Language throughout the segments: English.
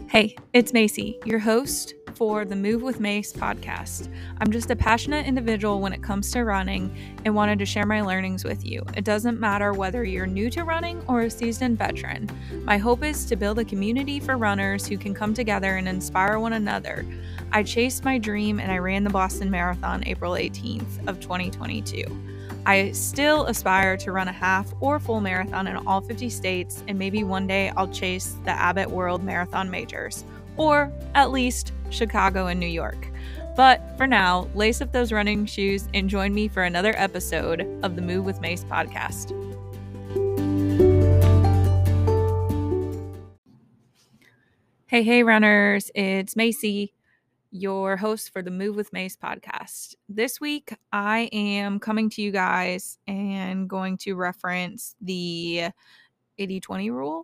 Hey, it's Macy, your host for the Move with Mace podcast. I'm just a passionate individual when it comes to running and wanted to share my learnings with you. It doesn't matter whether you're new to running or a seasoned veteran. My hope is to build a community for runners who can come together and inspire one another. I chased my dream and I ran the Boston Marathon April 18th of 2022. I still aspire to run a half or full marathon in all 50 states, and maybe one day I'll chase the Abbott World Marathon Majors, or at least Chicago and New York. But for now, lace up those running shoes and join me for another episode of the Move with Mace podcast. Hey runners, it's Macy, your host for the Move with Mace podcast. This week, I am coming to you guys and going to reference the 80-20 rule.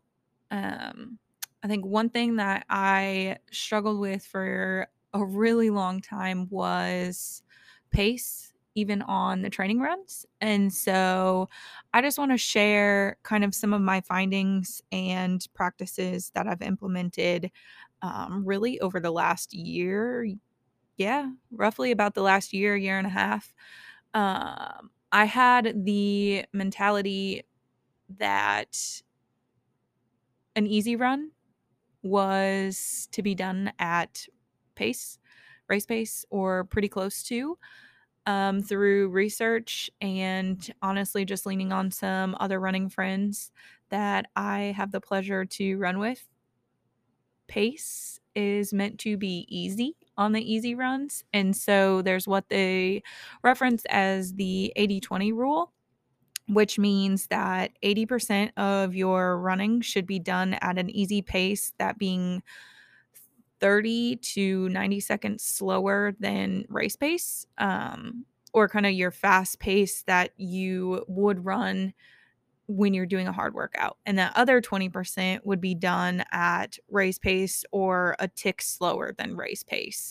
I think one thing that I struggled with for a really long time was pace, even on the training runs. And so I just want to share kind of some of my findings and practices that I've implemented really over the last year. Yeah, roughly about the last year and a half. I had the mentality that an easy run was to be done at pace, race pace, or pretty close to, through research and honestly just leaning on some other running friends that I have the pleasure to run with. Pace is meant to be easy on the easy runs. And so there's what they reference as the 80-20 rule, which means that 80% of your running should be done at an easy pace, that being 30 to 90 seconds slower than race pace, or kind of your fast pace that you would run when you're doing a hard workout. And that other 20% would be done at race pace or a tick slower than race pace.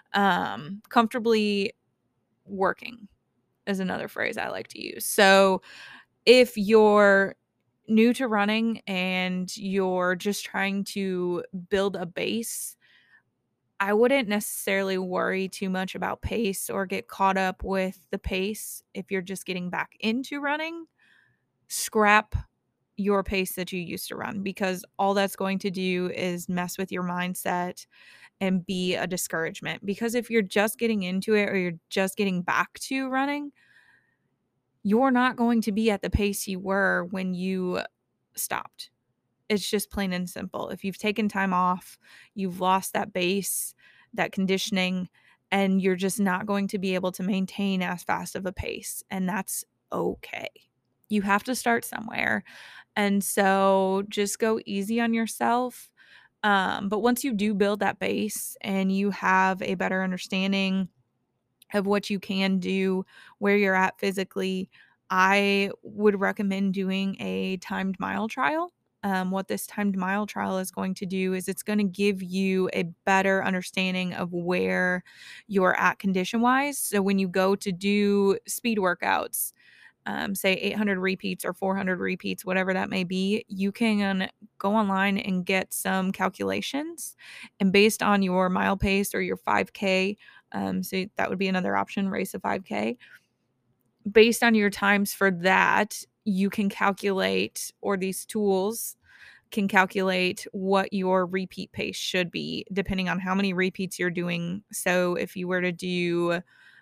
Comfortably working is another phrase I like to use. So if you're new to running and you're just trying to build a base, I wouldn't necessarily worry too much about pace or get caught up with the pace. If you're just getting back into running, scrap your pace that you used to run, because all that's going to do is mess with your mindset and be a discouragement. Because if you're just getting into it or you're just getting back to running, you're not going to be at the pace you were when you stopped. It's just plain and simple. If you've taken time off, you've lost that base, that conditioning, and you're just not going to be able to maintain as fast of a pace. And that's okay. You have to start somewhere. And so just go easy on yourself. But once you do build that base and you have a better understanding of what you can do, where you're at physically, I would recommend doing a timed mile trial. What this timed mile trial is going to do is it's going to give you a better understanding of where you're at condition wise. So when you go to do speed workouts, say 800 repeats or 400 repeats, whatever that may be, you can go online and get some calculations. And based on your mile pace or your 5K, so that would be another option, race a 5K. Based on your times for that, you can calculate, or these tools can calculate what your repeat pace should be, depending on how many repeats you're doing. So if you were to do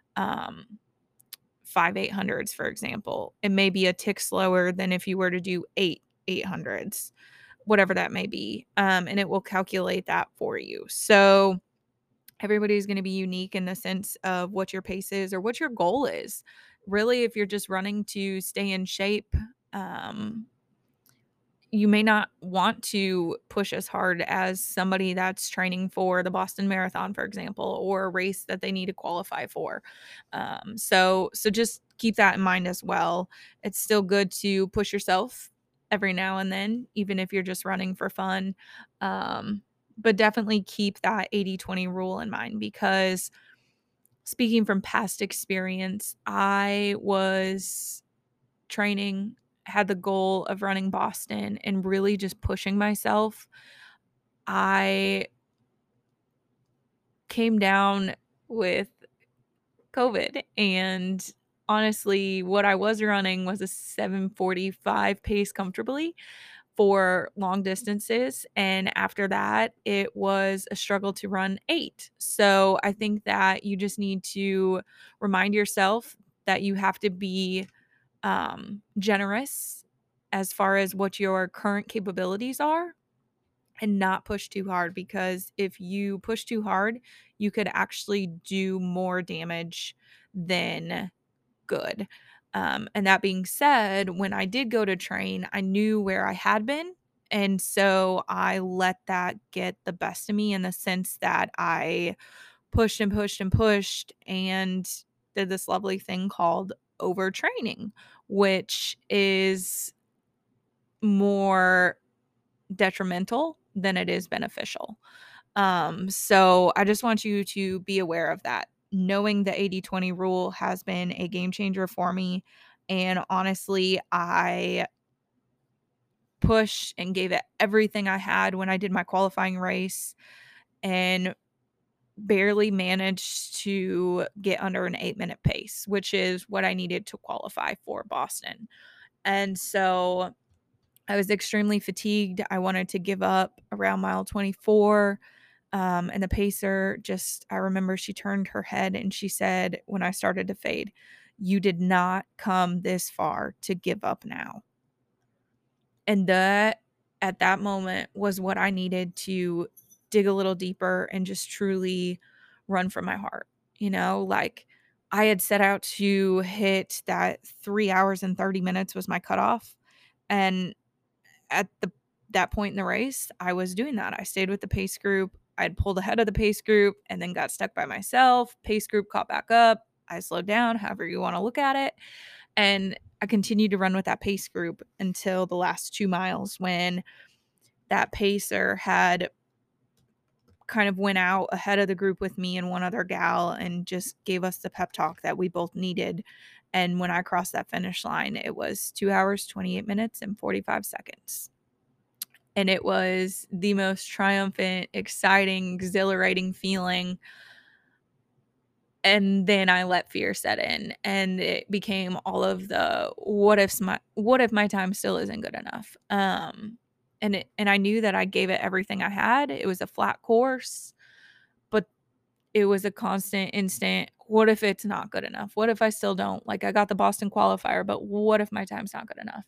5 800s, for example, it may be a tick slower than if you were to do 8 800s, whatever that may be. And it will calculate that for you. So everybody's going to be unique in the sense of what your pace is or what your goal is. Really, if you're just running to stay in shape, you may not want to push as hard as somebody that's training for the Boston Marathon, for example, or a race that they need to qualify for. So just keep that in mind as well. It's still good to push yourself every now and then, even if you're just running for fun. But definitely keep that 80-20 rule in mind, because speaking from past experience, I was training, had the goal of running Boston and really just pushing myself. I came down with COVID. And honestly, what I was running was a 7:45 pace comfortably for long distances. And after that, it was a struggle to run 8. So I think that you just need to remind yourself that you have to be generous as far as what your current capabilities are and not push too hard, because if you push too hard, you could actually do more damage than good. And that being said, when I did go to train, I knew where I had been. And so I let that get the best of me in the sense that I pushed and pushed and pushed and did this lovely thing called overtraining, which is more detrimental than it is beneficial. So I just want you to be aware of that. Knowing the 80/20 rule has been a game changer for me. And honestly, I pushed and gave it everything I had when I did my qualifying race and barely managed to get under an 8-minute pace, which is what I needed to qualify for Boston. And so I was extremely fatigued. I wanted to give up around mile 24. And the pacer just, I remember she turned her head and she said, when I started to fade, "You did not come this far to give up now." And that at that moment was what I needed to dig a little deeper and just truly run from my heart. Like I had set out to hit that 3 hours and 30 minutes was my cutoff. And at that point in the race, I was doing that. I stayed with the pace group. I'd pulled ahead of the pace group and then got stuck by myself. Pace group caught back up. I slowed down, however you want to look at it. And I continued to run with that pace group until the last 2 miles when that pacer had kind of went out ahead of the group with me and one other gal and just gave us the pep talk that we both needed. And when I crossed that finish line, it was 2 hours, 28 minutes, and 45 seconds. And it was the most triumphant, exciting, exhilarating feeling. And then I let fear set in and it became all of the what if my time still isn't good enough. And I knew that I gave it everything I had. It was a flat course, but it was a constant instant, what if it's not good enough? What if I still don't? Like I got the Boston qualifier, but what if my time's not good enough?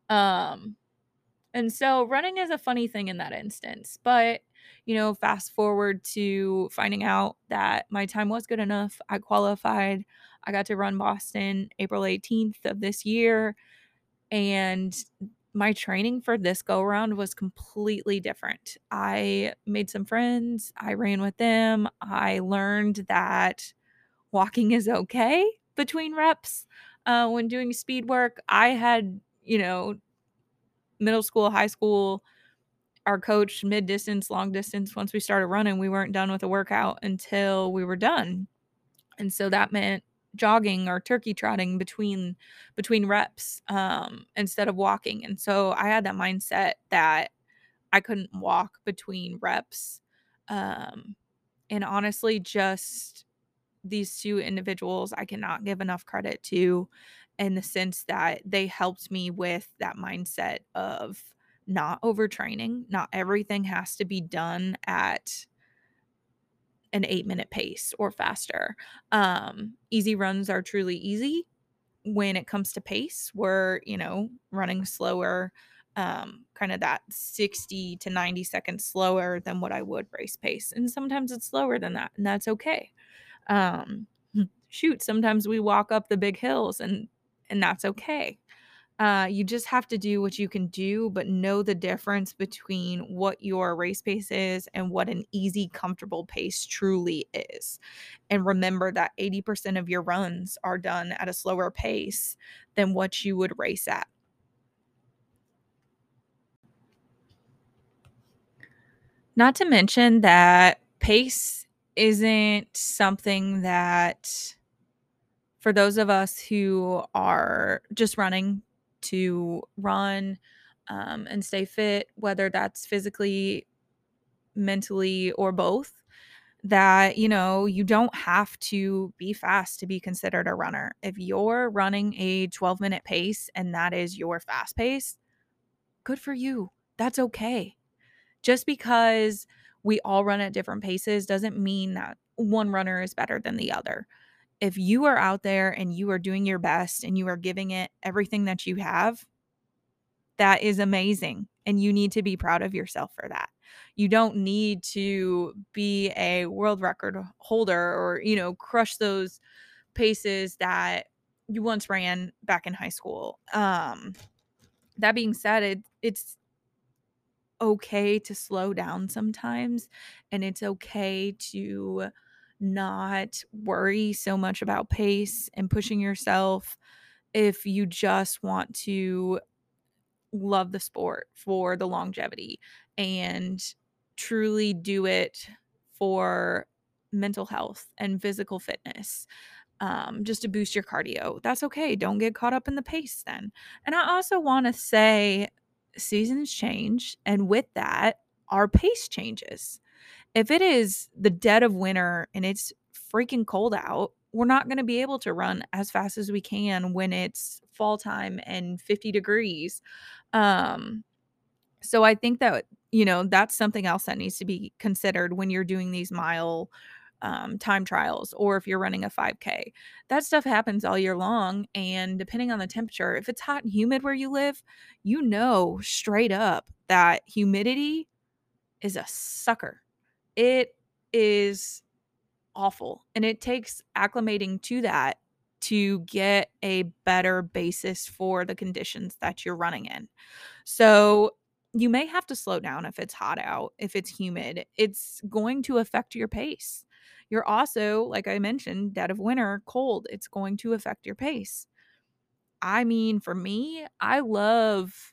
And so running is a funny thing in that instance. But, fast forward to finding out that my time was good enough. I qualified. I got to run Boston April 18th of this year. And my training for this go around was completely different. I made some friends. I ran with them. I learned that walking is okay between reps when doing speed work. I had, middle school, high school, our coach mid distance, long distance, once we started running, we weren't done with the workout until we were done. And so that meant jogging or turkey trotting between reps instead of walking. And so I had that mindset that I couldn't walk between reps. And honestly, just these two individuals I cannot give enough credit to, in the sense that they helped me with that mindset of not overtraining. Not everything has to be done at an 8-minute pace or faster. Easy runs are truly easy when it comes to pace. We're, running slower, kind of that 60 to 90 seconds slower than what I would race pace. And sometimes it's slower than that, and that's okay. Um, Shoot, sometimes we walk up the big hills and that's okay. You just have to do what you can do, but know the difference between what your race pace is and what an easy, comfortable pace truly is. And remember that 80% of your runs are done at a slower pace than what you would race at. Not to mention that pace isn't something that, for those of us who are just running to run and stay fit, whether that's physically, mentally, or both, that, you don't have to be fast to be considered a runner. If you're running a 12-minute pace and that is your fast pace, good for you. That's okay. Just because we all run at different paces doesn't mean that one runner is better than the other. If you are out there and you are doing your best and you are giving it everything that you have, that is amazing. And you need to be proud of yourself for that. You don't need to be a world record holder or, crush those paces that you once ran back in high school. That being said, it's okay to slow down sometimes, and it's okay to not worry so much about pace and pushing yourself if you just want to love the sport for the longevity and truly do it for mental health and physical fitness, just to boost your cardio. That's okay. Don't get caught up in the pace then. And I also want to say seasons change. And with that, our pace changes. If it is the dead of winter and it's freaking cold out, we're not going to be able to run as fast as we can when it's fall time and 50 degrees. Um, so I think that, that's something else that needs to be considered when you're doing these mile time trials, or if you're running a 5K. That stuff happens all year long. And depending on the temperature, if it's hot and humid where you live, straight up that humidity is a sucker. It is awful. And it takes acclimating to that to get a better basis for the conditions that you're running in. So you may have to slow down if it's hot out, if it's humid. It's going to affect your pace. You're also, like I mentioned, dead of winter, cold. It's going to affect your pace. I mean, for me, I love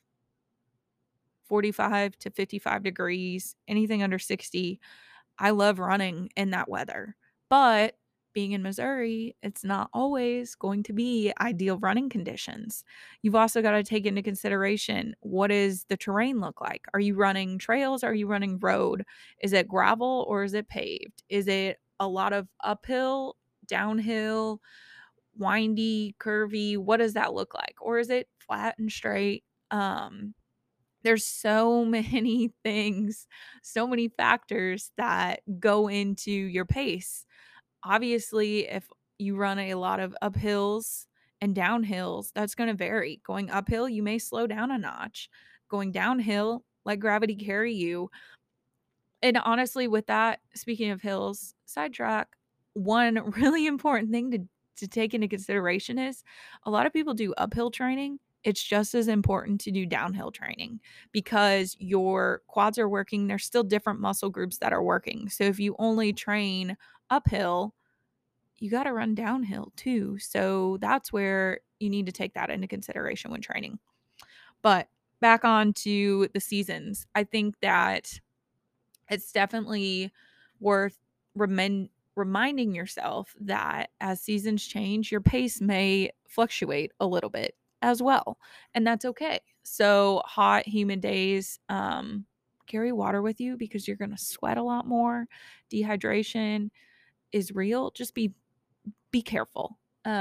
45 to 55 degrees, anything under 60. I love running in that weather. But being in Missouri, it's not always going to be ideal running conditions. You've also got to take into consideration, what does the terrain look like? Are you running trails? Are you running road? Is it gravel or is it paved? Is it a lot of uphill, downhill, windy, curvy? What does that look like? Or is it flat and straight? There's so many things, so many factors that go into your pace. Obviously, if you run a lot of uphills and downhills, that's going to vary. Going uphill, you may slow down a notch. Going downhill, let gravity carry you. And honestly, with that, speaking of hills, sidetrack, one really important thing to take into consideration is a lot of people do uphill training. It's just as important to do downhill training because your quads are working. There's still different muscle groups that are working. So if you only train uphill, you got to run downhill too. So that's where you need to take that into consideration when training. But back on to the seasons, I think that it's definitely worth reminding yourself that as seasons change, your pace may fluctuate a little bit as well. And that's okay. So, hot, humid days, carry water with you because you're going to sweat a lot more. Dehydration is real. Just be careful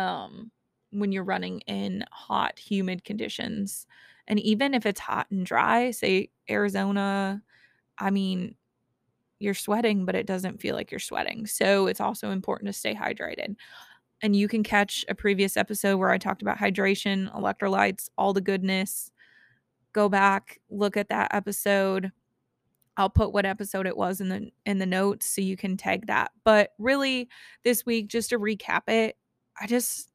when you're running in hot, humid conditions. And even if it's hot and dry, say Arizona, I mean, you're sweating, but it doesn't feel like you're sweating. So it's also important to stay hydrated. And you can catch a previous episode where I talked about hydration, electrolytes, all the goodness. Go back, look at that episode. I'll put what episode it was in the notes so you can tag that. But really, this week, just to recap it, I just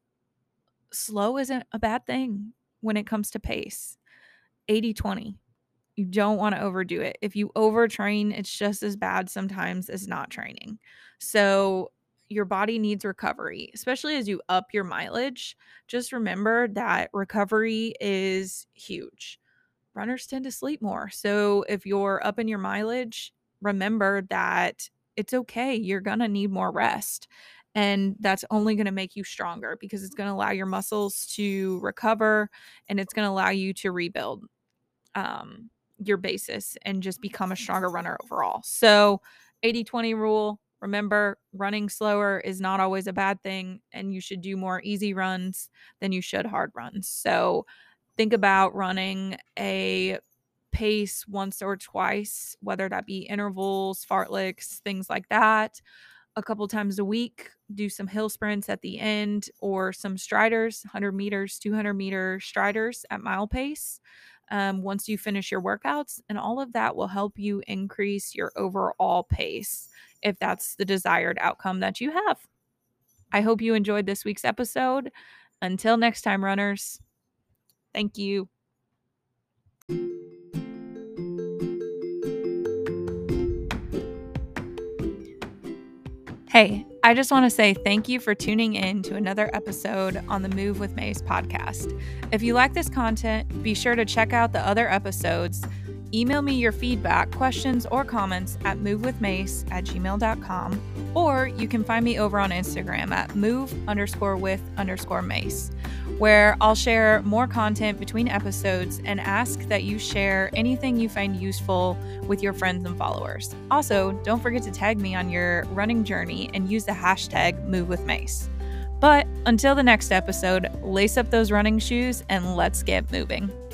slow isn't a bad thing when it comes to pace. 80/20. You don't want to overdo it. If you overtrain, it's just as bad sometimes as not training. So your body needs recovery, especially as you up your mileage. Just remember that recovery is huge. Runners tend to sleep more. So if you're up in your mileage, remember that it's okay. You're going to need more rest. And that's only going to make you stronger because it's going to allow your muscles to recover and it's going to allow you to rebuild your basis and just become a stronger runner overall. So 80/20 rule, Remember, running slower is not always a bad thing, and you should do more easy runs than you should hard runs. So think about running a pace once or twice, whether that be intervals, fartleks, things like that, a couple times a week. Do some hill sprints at the end or some striders, 100 meters, 200-meter striders at mile pace once you finish your workouts. And all of that will help you increase your overall pace if that's the desired outcome that you have. I hope you enjoyed this week's episode. Until next time, runners, thank you. Hey, I just want to say thank you for tuning in to another episode on the Move with Mace podcast. If you like this content, be sure to check out the other episodes. Email me your feedback, questions, or comments at movewithmace@gmail.com, or you can find me over on Instagram at move_with_mace, where I'll share more content between episodes and ask that you share anything you find useful with your friends and followers. Also, don't forget to tag me on your running journey and use the hashtag #MoveWithMace. But until the next episode, lace up those running shoes and let's get moving.